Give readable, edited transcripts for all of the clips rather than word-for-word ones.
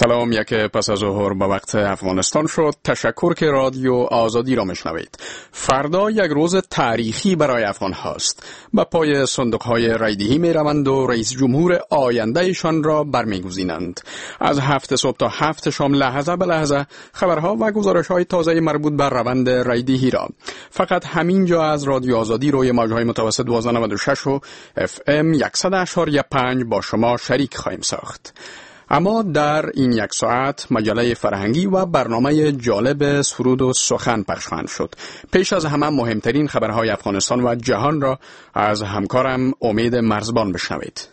سلام، یک پس از ظهر به وقت افغانستان شد. تشکر که رادیو آزادی را میشنوید. فردا یک روز تاریخی برای افغان هاست. به پای صندوق های رایدهی می روند و رئیس جمهور آینده ایشان را برمیگزینند. از 7 صبح تا 7 شام لحظه به لحظه خبرها و گزارش های تازه مربوط به روند رایدهی را فقط همین جا از رادیو آزادی روی موجهای متوسط 1296 و FM 100.5 با شما شریک خواهیم ساخت. اما در این یک ساعت مجله فرهنگی و برنامه جالب سرود و سخن پخش خواهند شد. پیش از همه مهمترین خبرهای افغانستان و جهان را از همکارم امید مرزبان بشنوید.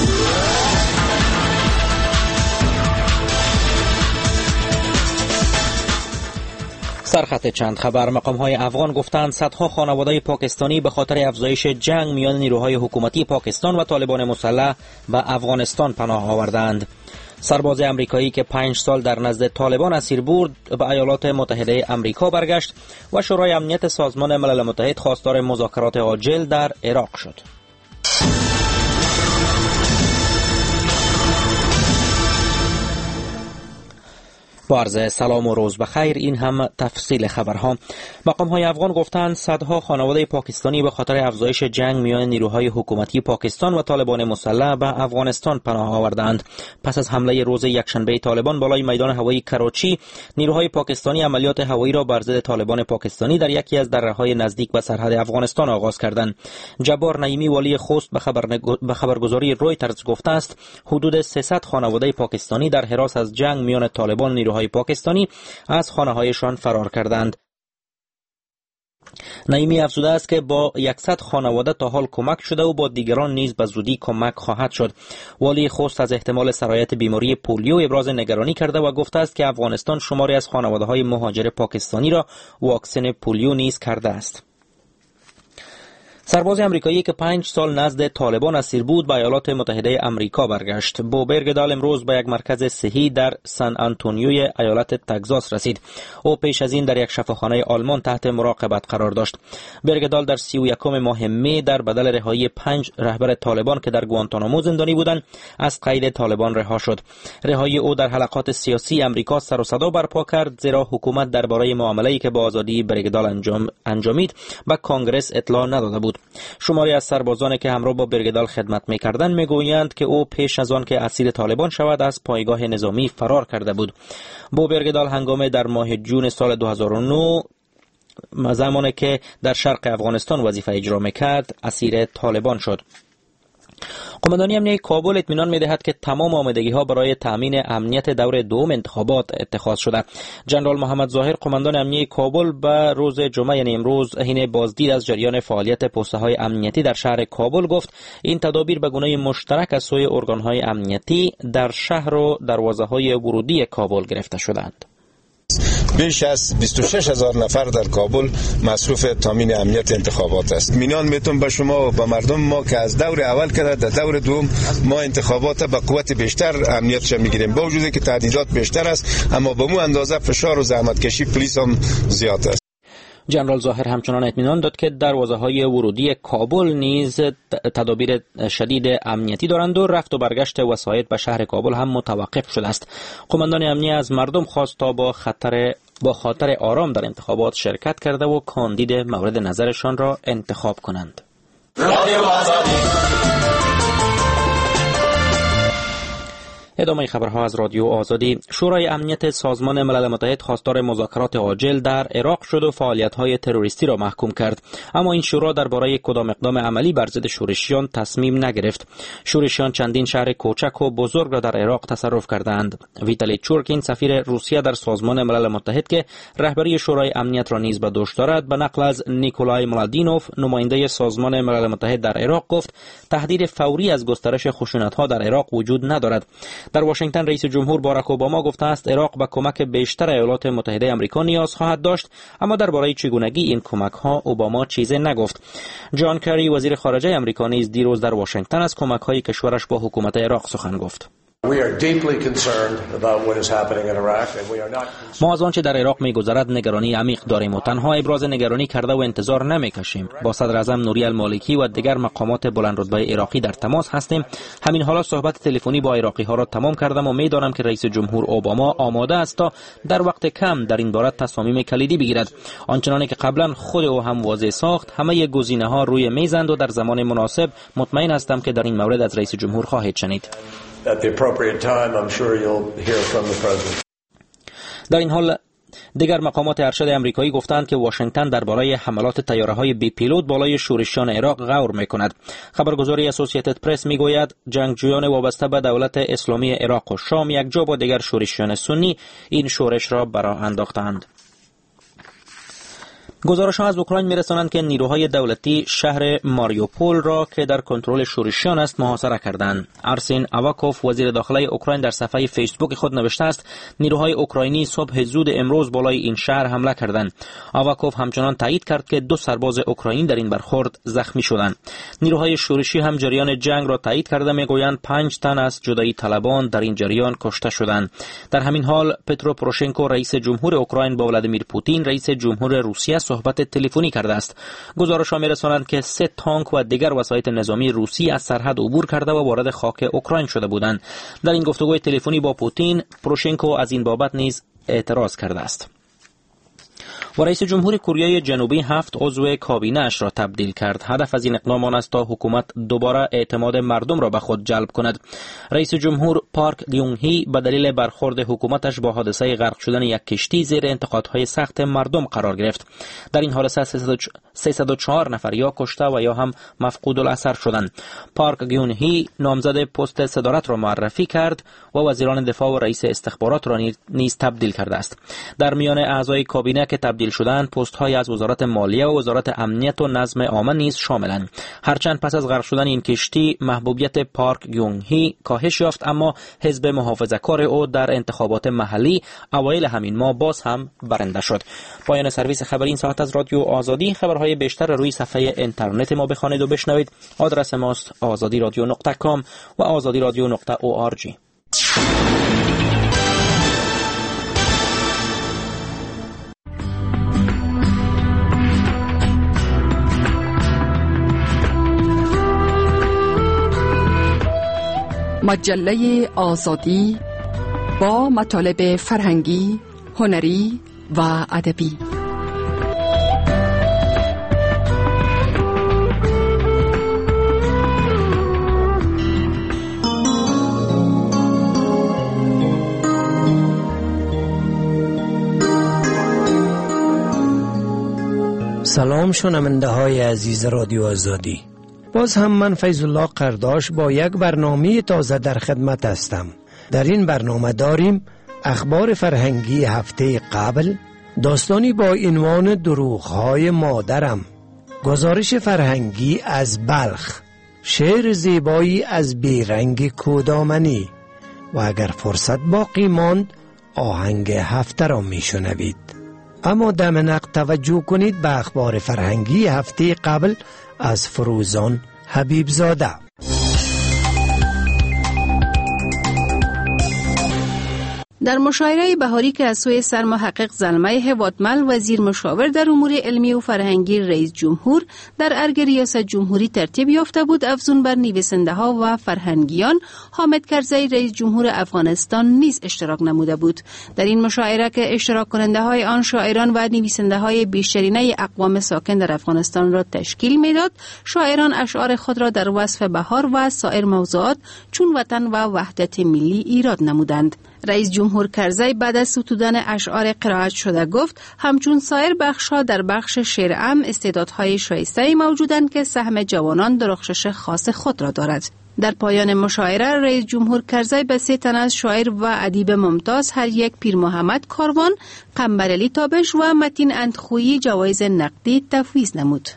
سرخط چند خبر. مقام‌های افغان گفتند صدها خانواده پاکستانی به خاطر افزایش جنگ میان نیروهای حکومتی پاکستان و طالبان مسلح به افغانستان پناه آوردند. سرباز امریکایی که 5 سال در نزد طالبان اسیر بود به ایالات متحده امریکا برگشت و شورای امنیت سازمان ملل متحد خواستار مذاکرات عاجل در عراق شد. با عرض سلام و روز بخیر، این هم تفصیل خبرها. مقام‌های افغان گفتند صدها خانواده پاکستانی به خاطر افزایش جنگ میان نیروهای حکومتی پاکستان و طالبان مسلح به افغانستان پناه آوردند. پس از حمله روز یکشنبه طالبان بالای میدان هوایی کراچی، نیروهای پاکستانی عملیات هوایی را بر ضد طالبان پاکستانی در یکی از دره‌های نزدیک به سرحد افغانستان آغاز کردند. جبار نعیمی والی خوست به خبرگزاری رویترز گفته است حدود 300 خانواده پاکستانی در هراس از جنگ میان طالبان و نیروهای پاکستانی از خانه‌هایشان فرار کردند. نعیمی افزوده است که با 100 خانواده تا حال کمک شده و با دیگران نیز به زودی کمک خواهد شد. والی خوست از احتمال سرایت بیماری پولیو ابراز نگرانی کرده و گفته است که افغانستان شماری از خانواده‌های مهاجر پاکستانی را واکسن پولیو نیز کرده است. سرباز امریکایی که 5 سال نزد طالبان اسیر بود به ایالات متحده امریکا برگشت. بو برگدال امروز به یک مرکز صحی در سان آنتونیوی ایالت تگزاس رسید. او پیش از این در یک شفاخانه آلمان تحت مراقبت قرار داشت. برگدال در 31 ماه می در بدل رهایی 5 رهبر طالبان که در گوانتانامو زندانی بودند از قید طالبان رها شد. رهایی او در حلقات سیاسی امریکا سر و صدا برپا کرد، زیرا حکومت درباره معامله‌ای که با آزادی برگدال انجامید به کانگرس اطلاع نداده بود. شماری از سربازانی که همراه با برگدال خدمت می‌کردند می‌گویند که او پیش از آن که اسیر طالبان شود از پایگاه نظامی فرار کرده بود. بو برگدال هنگام در ماه جون سال 2009 زمانی که در شرق افغانستان وظیفه اجرا می‌کرد اسیر طالبان شد. قماندانی امنیتی کابل اطمینان می‌دهد که تمام آمادگی‌ها برای تامین امنیت دور دوم انتخابات اتخاذ شده. جنرال محمد ظاهر قماندان امنیتی کابل به روز جمعه یعنی امروز حین بازدید از جریان فعالیت پست‌های امنیتی در شهر کابل گفت این تدابیر به گونه مشترک از سوی ارگان‌های امنیتی در شهر و دروازه‌های ورودی کابل گرفته شدند. بیش از 26,000 نفر در کابل مصروف تامین امنیت انتخابات است. اطمینان میتونم به شما و به مردم ما که از دور اول کرده در دور دوم ما انتخابات به قوت بیشتر امنیتش میگیریم. با وجودی که تعدیلات بیشتر است اما به مو اندازه فشار و زحمت کشی پلیس هم زیاد است. جنرال ظاهر همچنان اطمینان داد که دروازه‌های ورودی کابل نیز تدابیر شدید امنیتی دارند و رفت و برگشت وسایط به شهر کابل هم متوقف شده است. قماندان امنیتی از مردم خواست تا با خاطر آرام در انتخابات شرکت کرده و کاندید مورد نظرشان را انتخاب کنند. ادامه خبرها از رادیو آزادی. شورای امنیت سازمان ملل متحد خواستار مذاکرات عاجل در عراق شد و فعالیت‌های تروریستی را محکوم کرد، اما این شورا درباره کدام اقدام عملی بر ضد شورشیان تصمیم نگرفت. شورشیان چندین شهر کوچک و بزرگ را در عراق تصرف کردند. ویتالی چورکین سفیر روسیه در سازمان ملل متحد که رهبری شورای امنیت را نیز به دوش دارد به نقل از نیکولای ملادینوف نماینده سازمان ملل متحد در عراق گفت تهدید فوری از گسترش خشونت‌ها در عراق وجود ندارد. در واشنگتن رئیس جمهور باراک اوباما گفته است عراق به کمک بیشتر ایالات متحده آمریکا نیاز خواهد داشت، اما درباره چگونگی این کمک‌ها اوباما چیزی نگفت. جان کری وزیر خارجه آمریکا نیز دیروز در واشنگتن از کمک‌های کشورش با حکومت عراق سخن گفت. ما از آنچه در عراق می‌گذرد نگرانی عمیق داریم و تنها ابراز نگرانی کرده و انتظار نمی‌کشیم. با صدر اعظم نوری المالکی و دیگر مقامات بلندرتبه عراقی در تماس هستیم. همین حالا صحبت تلفنی با عراقی‌ها را تمام کردم و می‌دانم که رئیس جمهور اوباما آماده است تا در وقت کم در این باره تصامیم کلیدی بگیرد. آنچنانی که قبلا خود او هم واضح ساخت، همه گزینه‌ها روی میزند و در زمان مناسب مطمئن هستم که در این مورد از رئیس جمهور خواهید شنید. در این حال دیگر مقامات ارشد امریکایی گفتند که واشنگتن درباره حملات طیاره‌های بی پیلوت بالای شورشیان عراق غور می‌کند. خبرگزاری اسوسییتد پرس می‌گوید جنگجویان وابسته به دولت اسلامی عراق و شام یک جا با دیگر شورشیان سنی این شورش را براه انداختند. گزارش‌ها از اوکراین می‌رسانند که نیروهای دولتی شهر ماریوپول را که در کنترل شورشیان است محاصره کردند. ارسین آواکوف وزیر داخلی اوکراین در صفحه فیسبوک خود نوشته است نیروهای اوکراینی صبح زود امروز بالای این شهر حمله کردند. آواکوف همچنان تایید کرد که 2 سرباز اوکراینی در این برخورد زخمی شدند. نیروهای شورشی هم جریان جنگ را تایید کرده میگویند 5 تن از جدایی طلبان در این جریان کشته شدند. در همین حال پترو پوروشنکو رئیس جمهور اوکراین با ولادیمیر پوتین رئیس جمهور روسیه صحبت تلفنی کرده است. گزارش‌ها می‌رسانند که 3 تانک و دیگر وسایط نظامی روسی از سرحد عبور کرده و وارد خاک اوکراین شده بودند. در این گفتگوی تلفنی با پوتین، پوروشنکو از این بابت نیز اعتراض کرده است. و رئیس جمهور کره جنوبی 7 عضو کابینه اش را تبدیل کرد. هدف از این اقدام آن است تا حکومت دوباره اعتماد مردم را به خود جلب کند. رئیس جمهور پارک گیون هی به دلیل برخورد حکومتش با حادثه غرق شدن یک کشتی زیر انتقادهای سخت مردم قرار گرفت. در این حادثه 304 نفر یا کشته و یا هم مفقود الاثر شدند. پارک گیون هی نامزد پست صدارت را معرفی کرد و وزیران دفاع و رئیس استخبارات را نیز تبدیل کرده است. در میان اعضای کابینه که تبدیل شدند پست‌های از وزارت مالیه و وزارت امنیت و نظم عامه نیز شاملند. هرچند پس از غرق شدن این کشتی محبوبیت پارک گیون هی کاهش یافت، اما حزب محافظه‌کار او در انتخابات محلی اوایل همین ماه باز هم برنده شد. پایان سرویس خبری این ساعت از رادیو آزادی. خبرهای بیشتر روی صفحه اینترنت ما بخوانید و بشنوید. آدرس ماست azadiradio.com و azadiradio.org. مجله آزادی با مطالب فرهنگی، هنری و ادبی. سلام شنونده های عزیز رادیو آزادی. باز هم من فیض الله قرداش با یک برنامه تازه در خدمت هستم. در این برنامه داریم اخبار فرهنگی هفته قبل، داستانی با عنوان دروغ‌های مادرم، گزارش فرهنگی از بلخ، شعر زیبایی از بیرنگ کودامنی و اگر فرصت باقی ماند آهنگ هفته را میشنوید. اما دم توجه کنید به اخبار فرهنگی هفته قبل از فروزان حبیب زاده. در مشاعره بهاری که از سوی سرمحقق زلمه هواتمل وزیر مشاور در امور علمی و فرهنگی رئیس جمهور در ارگ ریاست جمهوری ترتیب یافته بود، افزون بر نویسنده ها و فرهنگیان حامد کرزی رئیس جمهور افغانستان نیز اشتراک نموده بود. در این مشاعره که اشتراک کننده های آن شاعران و نویسنده های بیشترینه اقوام ساکن در افغانستان را تشکیل میداد، شاعران اشعار خود را در وصف بهار و سایر موضوعات چون وطن و وحدت ملی ایراد نمودند. رئیس جمهور کرزی بعد از ستودن اشعار قرائت شده گفت همچون سایر بخش‌ها در بخش شعر عام استعدادهای شایسته موجودند که سهم جوانان درخشش خاص خود را دارد. در پایان مشاعره رئیس جمهور کرزی به 3 تن از شاعر و ادیب ممتاز هر یک پیر محمد کاروان، قنبرعلی تابش و متین اندخویی جوایز نقدی تفویض نمود.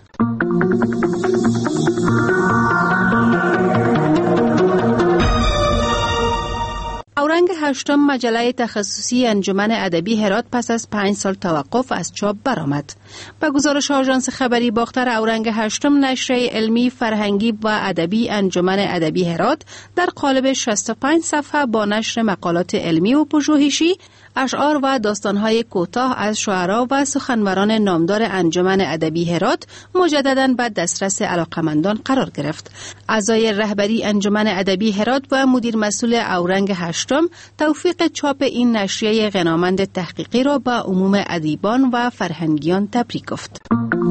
دوره اورنگ هشتم مجله تخصصی انجمن ادبی هرات پس از 5 سال توقف از چاپ برآمد. به گزارش آژانس خبری باختر، اورنگ هشتم نشریه علمی، فرهنگی و ادبی انجمن ادبی هرات در قالب 65 صفحه با نشر مقالات علمی و پژوهشی، اشعار و داستان‌های کوتاه از شاعران و سخنوران نامدار انجمن ادبی هرات مجدداً به دسترس علاقمندان قرار گرفت. اعضای رهبری انجمن ادبی هرات و مدیر مسئول اورنگ هشتم توفیق چاپ این نشریه غنامند تحقیقی را به عموم ادیبان و فرهنگیان تبریک گفت.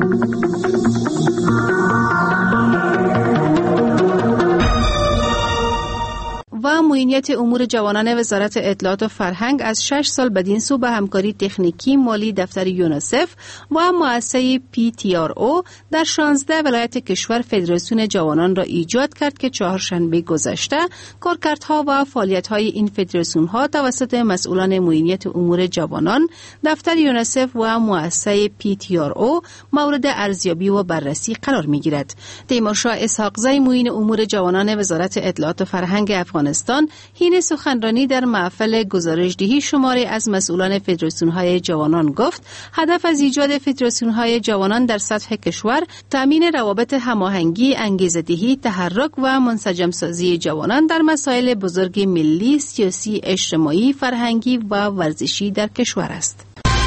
و معینیت امور جوانان وزارت اطلاعات و فرهنگ از 6 سال بدین سو به همکاری تکنیکی مالی دفتر یونیسف و مؤسسه PTRO در 16 ولایت کشور فدراسیون جوانان را ایجاد کرد که چهارشنبه گذشته کارکردها و فعالیت‌های این فدراسیون‌ها توسط مسئولان معینیت امور جوانان، دفتر یونیسف و مؤسسه PTRO مورد ارزیابی و بررسی قرار می‌گیرد. تیمورشاه اسحاقزی معین امور جوانان وزارت اطلاعات و فرهنگ افغانستان حین سخنرانی در محفل گزارشدهی شماری از مسئولان فدراسیون‌های جوانان گفت هدف از ایجاد فدراسیون‌های جوانان در سطح کشور تامین روابط هماهنگی، انگیزه‌دهی، تحرک و منسجم‌سازی جوانان در مسائل بزرگ ملی، سیاسی، اجتماعی، فرهنگی و ورزشی در کشور است.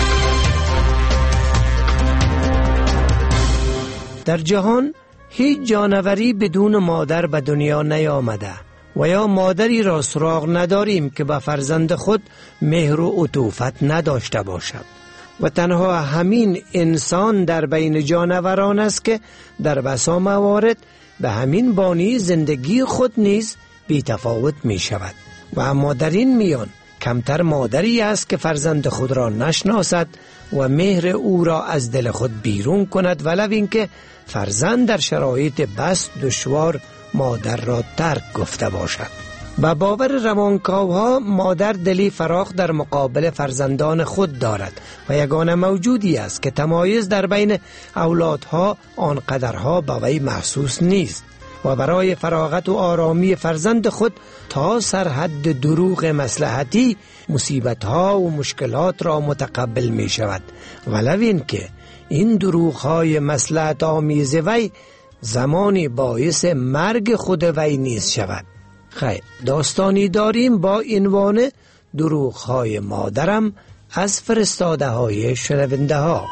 در جهان هیچ جانوری بدون مادر به دنیا نیامده و یا مادری را سراغ نداریم که به فرزند خود مهر و عطوفت نداشته باشد و تنها همین انسان در بین جانوران است که در بسا موارد به همین بانی زندگی خود نیز بی تفاوت می شود و اما در این میان کمتر مادری است که فرزند خود را نشناسد و مهر او را از دل خود بیرون کند، ولو اینکه فرزند در شرایط بس دشوار مادر را ترک گفته باشد. به باور روانکاوها مادر دلی فراخ در مقابل فرزندان خود دارد و یگانه موجودی است که تمایز در بین اولادها آنقدرها به وی محسوس نیست و برای فراغت و آرامی فرزند خود تا سرحد دروغ مصلحتی مصیبتها و مشکلات را متقبل می شود، ولو اینکه این دروغهای مصلحت آمیز وی زمانی باعث مرگ خود وی نیز شود. خیر، داستانی داریم با عنوان دروغهای مادرم از فرستاده های شنونده ها.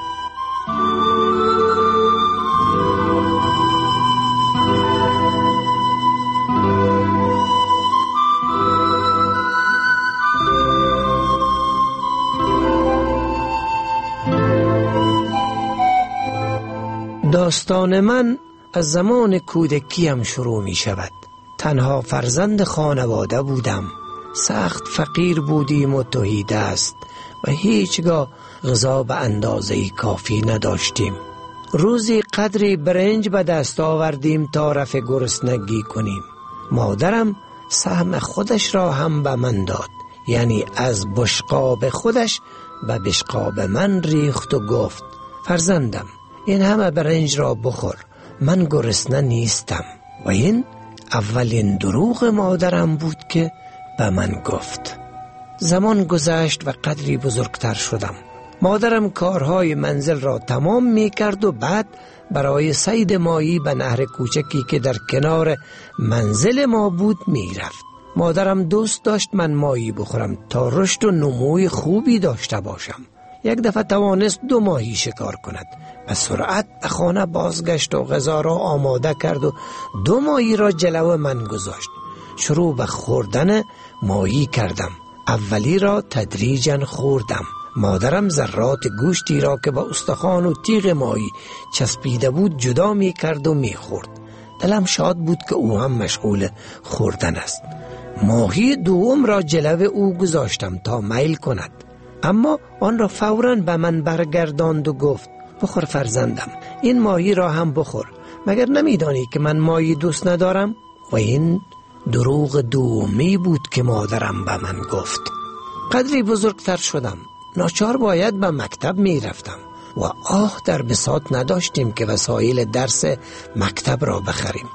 داستان من از زمان کودکیم شروع می شود. تنها فرزند خانواده بودم. سخت فقیر بودیم و تهی دست و هیچگاه غذا به اندازه کافی نداشتیم. روزی قدری برنج به دست آوردیم تا رفع گرسنگی کنیم. مادرم سهم خودش را هم به من داد، یعنی از بشقاب خودش به بشقاب من ریخت و گفت فرزندم این همه برنج را بخور، من گرسنه نیستم. و این اولین دروغ مادرم بود که به من گفت. زمان گذشت و قدری بزرگتر شدم. مادرم کارهای منزل را تمام می کرد و بعد برای صید ماهی به نهر کوچکی که در کنار منزل ما بود می رفت. مادرم دوست داشت من ماهی بخورم تا رشد و نموی خوبی داشته باشم. یک دفعه توانست 2 ماهی شکار کند. به سرعت به خانه بازگشت و غذا را آماده کرد و 2 ماهی را جلو من گذاشت. شروع به خوردن ماهی کردم. اولی را تدریجاً خوردم. مادرم ذرات گوشتی را که با استخوان و تیغ ماهی چسبیده بود جدا می کرد و می خورد. دلم شاد بود که او هم مشغول خوردن است. ماهی دوم را جلو او گذاشتم تا میل کند، اما آن را فوراً به من برگرداند و گفت بخور فرزندم، این ماهی را هم بخور، مگر نمیدانی که من ماهی دوست ندارم؟ و این دروغ دومی بود که مادرم به من گفت. قدری بزرگتر شدم، ناچار باید به مکتب می رفتم و در بساط نداشتیم که وسایل درس مکتب را بخریم.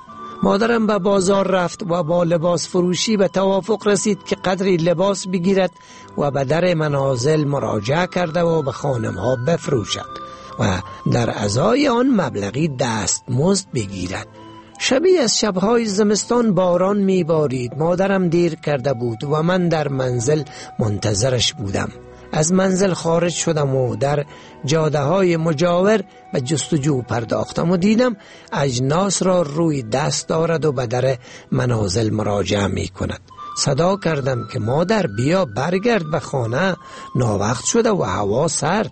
مادرم به بازار رفت و با لباس فروشی به توافق رسید که قدری لباس بگیرد و به در منازل مراجعه کرده و به خانم‌ها بفروشد و در ازای آن مبلغی دستمزد بگیرد. شبی از شبهای زمستان باران میبارید. مادرم دیر کرده بود و من در منزل منتظرش بودم. از منزل خارج شدم و در جاده های مجاور به جستجو پرداختم و دیدم اجناس را روی دست دارد و به در منازل مراجعه می کند. صدا کردم که مادر بیا برگرد به خانه، ناوقت شده و هوا سرد.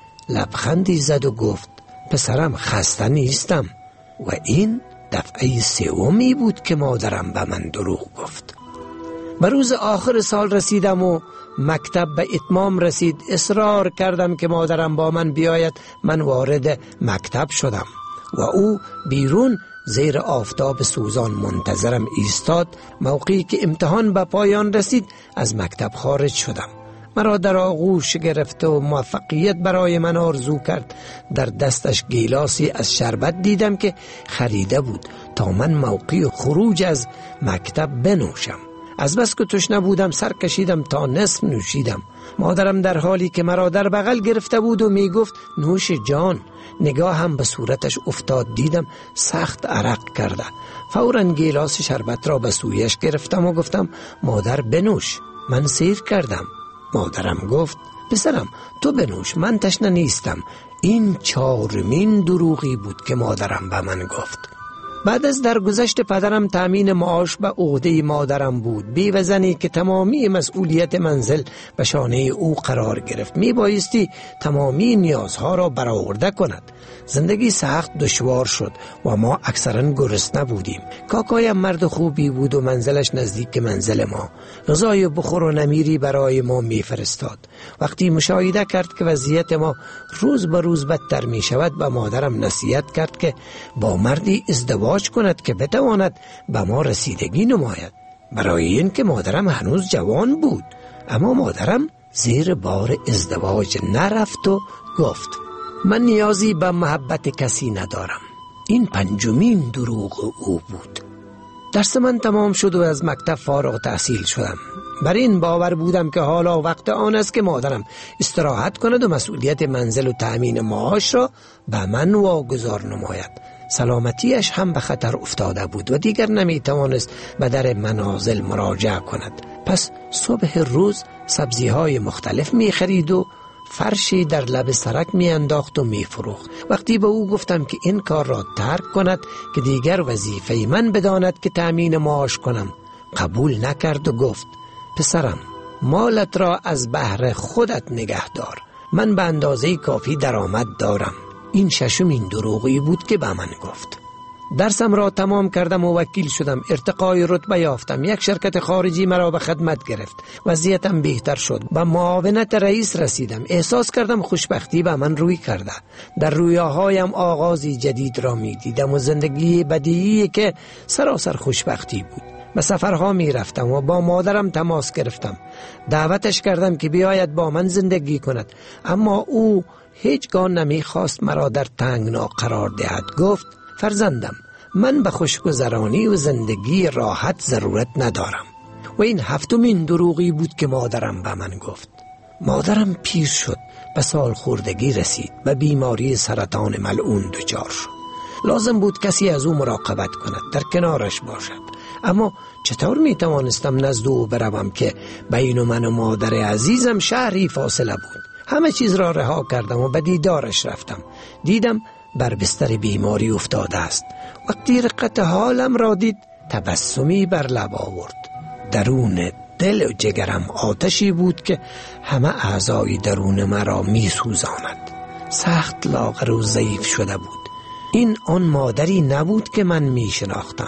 لبخندی زد و گفت پسرم خسته نیستم. و این دفعه سومی بود که مادرم به من دروغ گفت. به روز آخر سال رسیدم و مکتب به اتمام رسید. اصرار کردم که مادرم با من بیاید. من وارد مکتب شدم و او بیرون زیر آفتاب سوزان منتظرم ایستاد. موقعی که امتحان به پایان رسید از مکتب خارج شدم. مرا در آغوش گرفت و موفقیت برای من آرزو کرد. در دستش گیلاسی از شربت دیدم که خریده بود تا من موقع خروج از مکتب بنوشم. از بس که تشنه بودم سر کشیدم تا نصف نوشیدم. مادرم در حالی که مرا در بغل گرفته بود و می گفت نوش جان، نگاه هم به صورتش افتاد. دیدم سخت عرق کرده. فوراً گیلاس شربت را به سویش گرفتم و گفتم مادر بنوش، من سیر کردم. مادرم گفت پسرم تو بنوش، من تشنه نیستم. این چهارمین دروغی بود که مادرم به من گفت. بعد از درگذشت پدرم تامین معاش به عهده مادرم بود. بیوه‌زنی که تمامی مسئولیت منزل به شانه او قرار گرفت. می بایستی تمامی نیازها را برآورده کند. زندگی سخت دشوار شد و ما اکثرا گرسنه بودیم. کاکایم مرد خوبی بود و منزلش نزدیک منزل ما. غذای بخور و نمیری برای ما می فرستاد. وقتی مشاهده کرد که وضعیت ما روز به روز بدتر می شود به مادرم نصیحت کرد که با مردی ازدواج کند که بتواند به ما رسیدگی نماید. برای این که مادرم هنوز جوان بود. اما مادرم زیر بار ازدواج نرفت و گفت من نیازی به محبت کسی ندارم. این پنجمین دروغ او بود. درس من تمام شد و از مکتب فارغ تحصیل شدم. بر این باور بودم که حالا وقت آن است که مادرم استراحت کند و مسئولیت منزل و تأمین معاش را به من واگذار نماید. سلامتیش هم به خطر افتاده بود و دیگر نمی توانست به در منازل مراجعه کند. پس صبح روز سبزی‌های مختلف می خرید و فرشی در لب سرک می انداخت و می فروخت. وقتی به او گفتم که این کار را ترک کند که دیگر وظیفه من بداند که تأمین معاش کنم، قبول نکرد و گفت پسرم مالت را از بهر خودت نگه دار، من به اندازه کافی درآمد دارم. این ششمین دروغی بود که به من گفت. درسم را تمام کردم و وکیل شدم. ارتقای رتبه یافتم. یک شرکت خارجی مرا به خدمت گرفت. وضعیتم بهتر شد. به معاونت رئیس رسیدم. احساس کردم خوشبختی به من روی کرده. در رویاهایم آغازی جدید را می دیدم و زندگی بدیعی که سراسر خوشبختی بود. به سفرها می رفتم و با مادرم تماس گرفتم. دعوتش کردم که بیاید با من زندگی کند، اما او هیچگاه نمی خواست مرا در تنگنا قرار دهد. گفت فرزندم من به خوشگذرانی و زندگی راحت ضرورت ندارم. و این هفتمین دروغی بود که مادرم به من گفت. مادرم پیر شد، به سال خوردگی رسید، به بیماری سرطان ملعون دچار شد. لازم بود کسی از او مراقبت کند، در کنارش باشد. اما چطور می توانستم نزد او بروم که بین من و مادر عزیزم شهری فاصله بود؟ همه چیز را رها کردم و به دیدارش رفتم. دیدم بر بستر بیماری افتاده است. وقتی رقت حالم را دید تبسمی بر لب آورد. درون دل و جگرم آتشی بود که همه اعضای درون مرا می سوزاند. سخت لاغر و ضعیف شده بود. این آن مادری نبود که من می شناختم.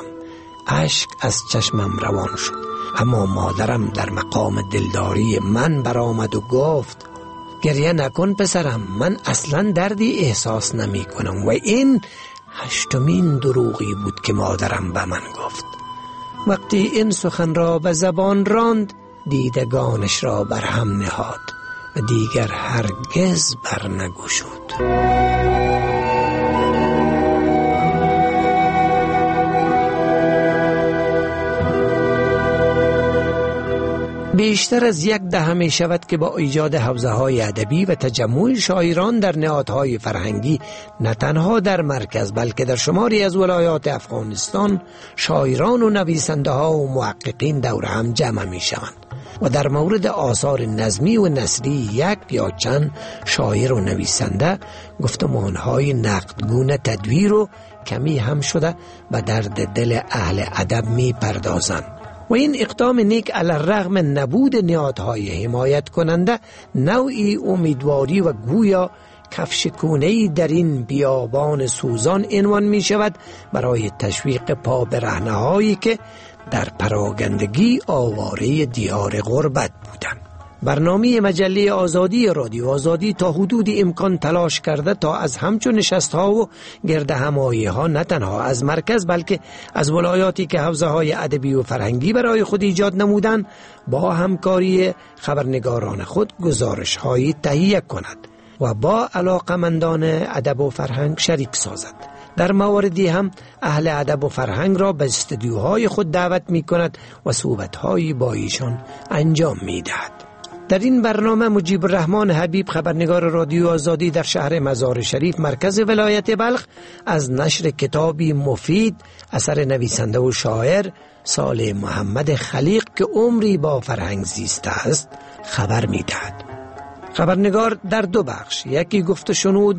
اشک از چشمم روان شد. اما مادرم در مقام دلداری من برآمد و گفت گریه نکن پسرم، من اصلا دردی احساس نمی کنم. و این هشتمین دروغی بود که مادرم به من گفت. وقتی این سخن را به زبان راند دیدگانش را بر هم نهاد و دیگر هرگز بر نگشود. بیشتر از 10 می شود که با ایجاد حوزه‌های ادبی و تجمع شاعران در نهادهای فرهنگی نه تنها در مرکز بلکه در شماری از ولایات افغانستان شاعران و نویسنده‌ها و محققین دور هم جمع می شوند و در مورد آثار نظمی و نثری یک یا چند شاعر و نویسنده گفتمان‌های نقدگونه تدویر و کمی هم شده و درد دل اهل ادب می پردازند. و این اقدام نیک علی الرغم نبود نهادهای حمایت کننده نوعی امیدواری و گویا کفشکونه‌ای در این بیابان سوزان عنوان می شود برای تشویق پا برهنه‌هایی که در پراگندگی آواره دیار غربت بودند. برنامه مجله آزادی رادیو آزادی تا حدود امکان تلاش کرده تا از همچون نشست‌ها و گرد همایی‌ها نه تنها از مرکز بلکه از ولایاتی که حوزه‌های ادبی و فرهنگی برای خود ایجاد نمودند با همکاری خبرنگاران خود گزارش‌هایی تهیه کند و با علاقمندان ادب و فرهنگ شریک سازد. در مواردی هم اهل ادب و فرهنگ را به استودیوهای خود دعوت می کند و صحبت‌هایی با ایشان انجام می دهد. در این برنامه مجیب الرحمن حبیب خبرنگار رادیو آزادی در شهر مزار شریف مرکز ولایت بلخ از نشر کتابی مفید اثر نویسنده و شاعر صالح محمد خلیق که عمری با فرهنگ زیسته است خبر می دهد. خبرنگار در 2 بخش، یکی گفت و شنود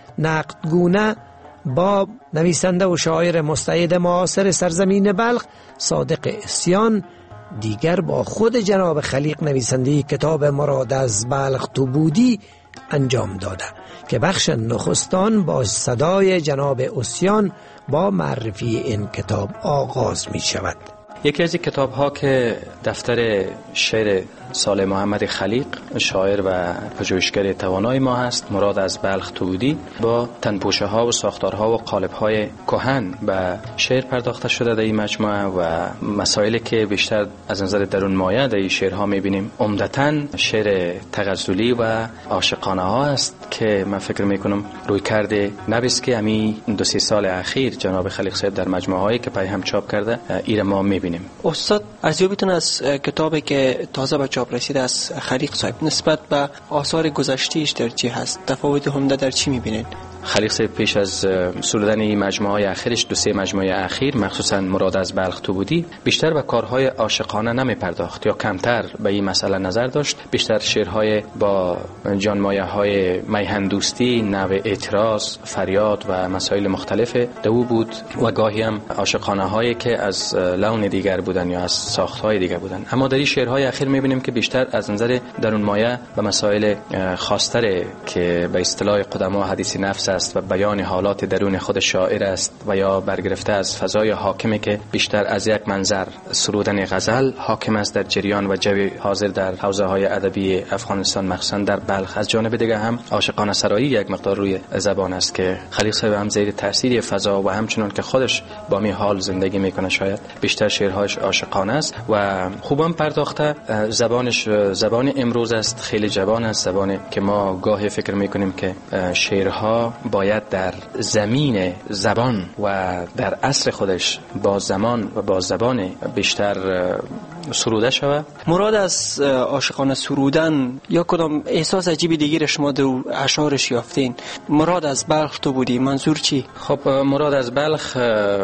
نقدگونه با نویسنده و شاعر مستعد معاصر سرزمین بلخ صادق اسیان، دیگر با خود جناب خلیق نویسنده کتاب مراد از بلخ تو بودی انجام داده که بخش نخستان با صدای جناب اسیان با معرفی این کتاب آغاز می شود. یکی از کتاب ها که دفتر شعر صالح محمد خلیق شاعر و پژوهشگر توانای ما هست، مراد از بلخ تو بودی، با تنپوشه ها و ساختارها و قالب های کهن و شعر پرداخته شده در این مجموعه و مسائلی که بیشتر از نظر درون مایه در این شعرها میبینیم عمدتاً شعر تغزلی و عاشقانه ها است که من فکر میکنم روی کرده نبیست که همین 2-3 سال اخیر جناب خلیق صاحب در مجموعه هایی که پای هم چاپ کرده ایره ما میبینیم. استاد ارزیابیتون از کتابی که تازه به چاپ رسیده از خلیق صاحب نسبت به آثار گذشته‌اش در چی هست؟ تفاوت عمده در چی میبینید؟ خلیق صاحب پیش از سرودن این مجموعه های اخیرش 2-3 مجموعه اخیر مخصوصا مراد از بلخ تو بودی بیشتر به کارهای عاشقانه نمی پرداخت یا کمتر به این مسئله نظر داشت. بیشتر شعرهای با جانمایه های میهن دوستی، نوع اعتراض، فریاد و مسائل مختلف دو بود و گاهی هم عاشقانه هایی که از لون دیگر بودن یا از ساخت های دیگر بودن. اما در این شعرهای اخیر میبینیم که بیشتر از نظر درون مایه و مسائل خاص‌تر که به اصطلاح قدما حدیث نفس است و بیان حالات درون خود شاعر است و یا برگرفته از فضای حاکمی که بیشتر از یک منظر سرودن غزل حاکم است در جریان و جوی حاضر در حوزه های ادبی افغانستان مخصوصا در بلخ. از جانب دیگه هم عاشقانه سرایی یک مقدار روی زبان است که خلیق صاحب هم زیر تاثیر فضا و همچنان که خودش با می حال زندگی میکنه شاید بیشتر شعرهاش عاشقانه است و خوبم پرداخته. زبانش زبان امروز است، خیلی جوان است، زبانی که ما گاهی فکر میکنیم که شعرها باید در زمین زبان و در عصر خودش با زمان و با زبان بیشتر سروده شود. مراد از عاشقانه سرودن یا کدام احساس عجیبی دیگر شما در اشعارش یافتین؟ مراد از بلخ تو بودی منظور چی؟ خب مراد از بلخ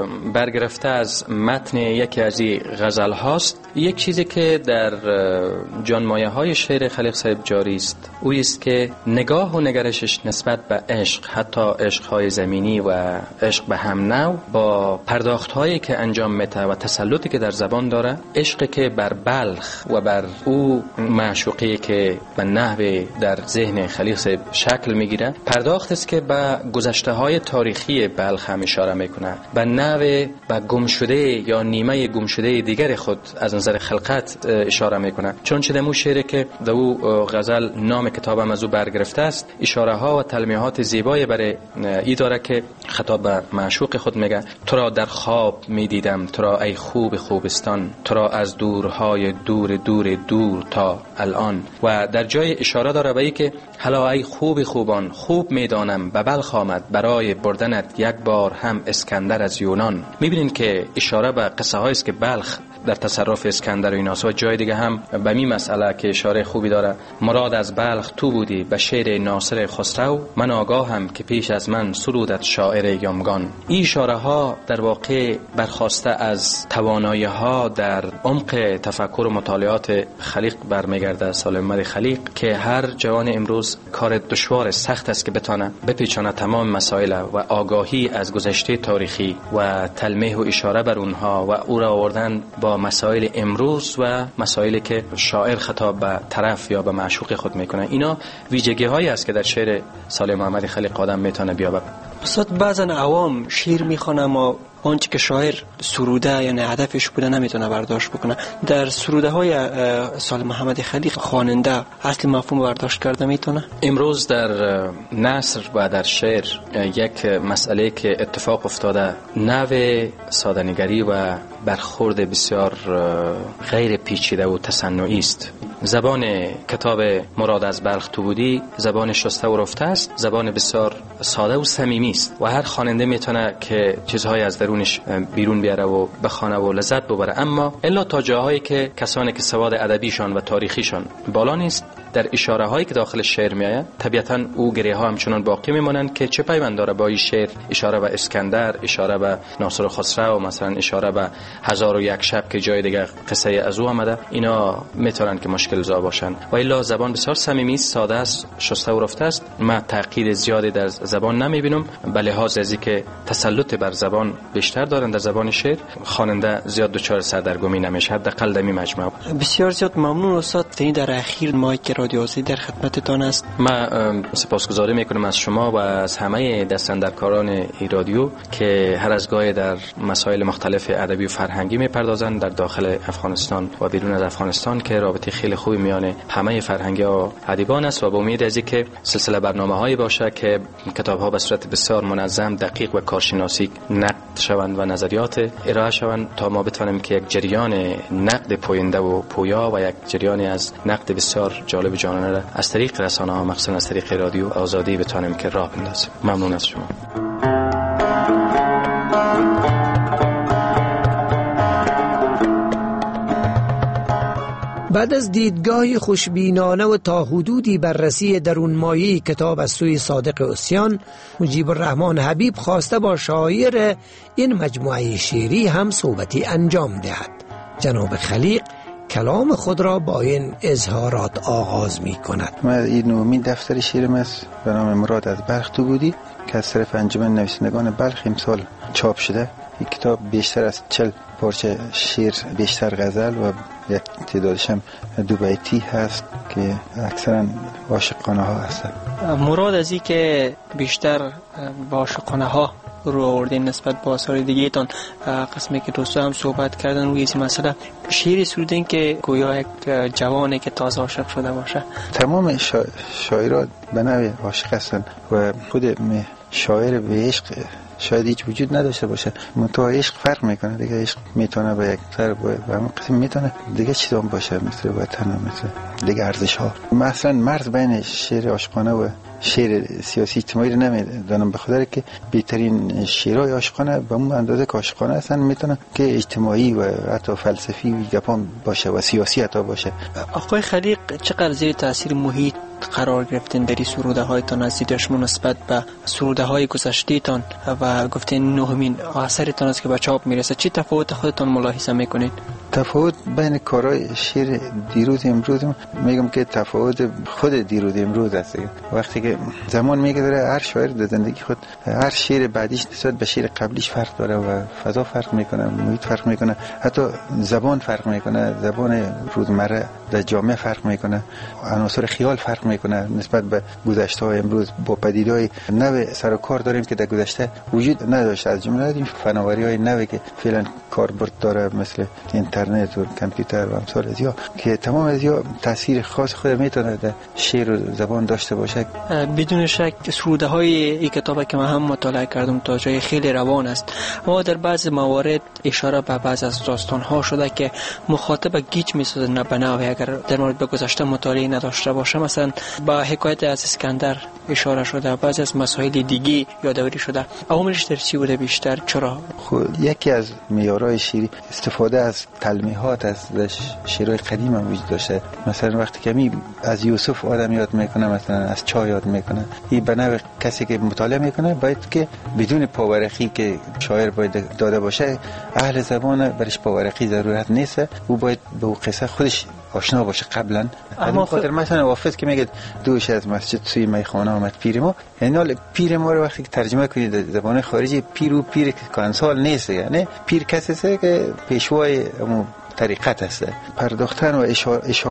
برگرفته از متن یکی از این غزل هاست. یک چیزی که در جانمایه های شعر خلیق صاحب جاری است او است که نگاه و نگرشش نسبت به عشق، حتی عشق های زمینی و عشق به هم نوع، با پرداخت هایی که انجام میده و تسلطی که در زبان داره، عشقی که بر بلخ و بر او معشوقی که به نحو در ذهن خلیق صاحب شکل میگیره، پرداخت است که به گذشته های تاریخی بلخ هم اشاره میکنه، به نحو به گمشده یا نیمه گمشده دیگر خود از نظر خلقت اشاره میکنه. چون چه دمو شعری که در او غزل نام کتابم از او برگرفته است، اشاره ها و تلمیحات زیبای برای ای داره که خطاب به معشوق خود میگه تو را در خواب میدیدم، تو را ای خوب خوبستان، تو را از دورهای دور دور دور تا الان. و در جای اشاره داره به ای که حالا ای خوب خوبان، خوب میدانم به بلخ آمد برای بردنت یک بار هم اسکندر از یونان. میبینین که اشاره به قصه هایی است که بلخ در تصرف اسکندر و ایناست. و جای دیگه هم به این مسئله که اشاره خوبی داره: مراد از بلخ تو بودی به شعر ناصر خسرو، من آگاهم که پیش از من سرودت شاعر یامگان. این اشاره ها در واقع برخواسته از توانایی ها در عمق تفکر و مطالعات خلیق برمیگرده، سالم محمد خلیق، که هر جوان امروز کار دشوار سخت است که بتونه بپیچانه تمام مسائل و آگاهی از گذشته تاریخی و تلمیح و اشاره بر اونها و او را آوردن با مسائل امروز و مسائلی که شاعر خطاب به طرف یا به معشوق خود میکنه. اینا ویژگی هایی است که در شعر سالم محمد خلیق آدم میتونه بیابه. استاد بعضا عوام شعر میخونه اما آنچه که شاعر سروده یعنی هدفش بوده نمیتونه برداشت بکنه. در سروده های سالم محمد خلیق خواننده اصل مفهوم برداشت کرده میتونه؟ امروز در نثر و در شعر یک مسئله که اتفاق افتاده، نوع ساده‌نگری و برخورد بسیار غیر پیچیده و تصنعی است. زبان کتاب مراد از بلخ تو بودی زبان شسته و رفته است، زبان بسیار ساده و صمیمی است و هر خواننده میتونه که چیزهای از درونش بیرون بیاره و بخونه و لذت ببره. اما الا تا جاهایی که کسانی که سواد ادبیشان و تاریخیشان بالا نیست، در اشاره هایی که داخل شعر میآید طبیعتا او گره ها همچنان باقی میمونند که چه پیوند داره با این شعر. اشاره به اسکندر، اشاره به ناصر خسرو، مثلا اشاره به 1001 شب که جای دیگه قصه از او آمده، اینا میتونن که مشکل زا باشن. و الا زبان بسیار صمیمی، ساده است، شسته و رفته است. من تغییر زیادی در زبان نمیبینم، به لحاظ از اینکه تسلط بر زبان بیشتر دارن در زبان شعر، خواننده زیاد دچار سردرگمی نمیشه، حداقل در این مجموعه. بسیار زیاد ممنون استاد. در اخیر ما که رادیو آزادی در خدمتتان است. من سپاسگزاری میکنم از شما و از همه دستاندرکاران این رادیو که هر از گاهی در مسائل مختلف ادبی و فرهنگی میپردازند در داخل افغانستان و بیرون از افغانستان، که رابطه خیلی خوبی میان همه فرهنگی ها ادیبان است و با امید از اینکه سلسله برنامه‌هایی باشه که کتاب‌ها به صورت بسیار منظم، دقیق و کارشناسی نقد شوند و نظریات ارائه شوند تا ما بتوانیم که یک جریان نقد پوینده و پویا و یک جریانی از نقد بسیار جالب جانانه را از طریق رسانه‌ها، مخصوصا از طریق رادیو آزادی، بتوانیم که راه بندازیم. ممنون از شما. بعد از دیدگاه خوشبینانه و تا حدودی بررسی درونمایه کتاب از سوی صادق عصیان، مجیب الرحمن حبیب خواسته با شاعر این مجموعه شعری هم صحبتی انجام دهد. جناب خلیق کلام خود را با این اظهارات آغاز می کند. من این نومین دفتر شعرم است به نام مراد از بلخ تو بودی که از طرف انجمن نویسندگان بلخ امسال چاپ شده. این کتاب بیشتر از 40 پارچه شعر، بیشتر غزل و یک تعدادش هم دو بیتی هست که اکثرا عاشقانه ها هستن. مراد از این که بیشتر با عاشقانه ها رو آوردین نسبت با آثار دیگه تان، قسمی که دوستا هم صحبت کردن روی این مسئله، شعری سرودین که گویا یک جوانی که تازه عاشق شده باشه. تمام شاعران به نوع عاشق هستن و خود شاعر به عشق شاید هیچ وجود نداشته باشه، منتها عشق فرق میکنه دیگه. عشق میتونه به یک سر به همون قسم میتونه دیگه چیزا باشه، مثل وطن، مثل دیگه ارزش ها. مثلا مرز بین شعر عاشقانه و شعر سیاسی اجتماعی رو نمیدونم، به خاطر که بهترین شعرهای عاشقانه به اون اندازه که عاشقانه هستن میتونه که اجتماعی و حتی فلسفی و گپان باشه و سیاسی حتی باشه. آقای خلیق چقدر زیر تاثیر محیط قرار گرفتین در این سروده هایتان؟ از دیدشون نسبت به سروده های گذشته تان و گفتین نهمین اثرتان است که به چاپ میرسه، چی تفاوت خودتان ملاحظه میکنید؟ تفاوت بین کارهای شعر دیروز امروز میگم که تفاوت خود دیروز امروز است. وقتی که زمان میگذره هر شاعر در زندگی خود هر شعر بعدیش نسبت به شعر قبلیش فرق داره و فضا فرق میکنه، محیط فرق میکنه، حتی زبان فرق میکنه، زبان روزمره در جامعه فرق میکنه، عناصر خیال فرق میکنه نسبت به گذشته های امروز. با پدیدهای نو سر و کار داریم که در گذشته وجود نداشت، از جمله این فناوری های نوی که فعلا کاربرد داره مثل اینترنت و کامپیوتر و امثال ازیا، که تمام ازیا تاثیر خاص خود میتونه در شعر و زبان داشته باشه. بدون شک سروده های این کتابی که من هم مطالعه کردم تا جای خیلی روان است، اما در بعض موارد اشاره به بعض از داستان ها شده که مخاطب گیج میسازه نه به نوعی اگر در مورد به گذشته مطالعه نداشته باشه. مثلا با حکایت از اسکندر اشاره شده، بعضی از مسائل دیگه یادآوری شده. عواملش در چی بوده بیشتر؟ چرا؟ خب یکی از معیارهای شعرهای شیری استفاده از تلمیحات از شعرهای قدیم هم وجود داشته. مثلا وقتی که از یوسف آدم یاد میکنه، مثلا از چا یاد میکنه، این به نوع کسی که مطالعه میکنه باید که بدون پاورقی که شاعر باید داده باشه، اهل زبان برش پاورقی ضرورت نیست، او باید به قصه خودش آشنا باشه قبلا. اما خاطر مثلا حافظ که میگه دوش از مسجد سوی میخانه آمد پیر ما، یعنی پیر ما رو وقتی که ترجمه کنید زبان خارجی، پیر کانسال نیست، یعنی پیر کسی است که پیشوای طریقت است. پرداختن و اشاره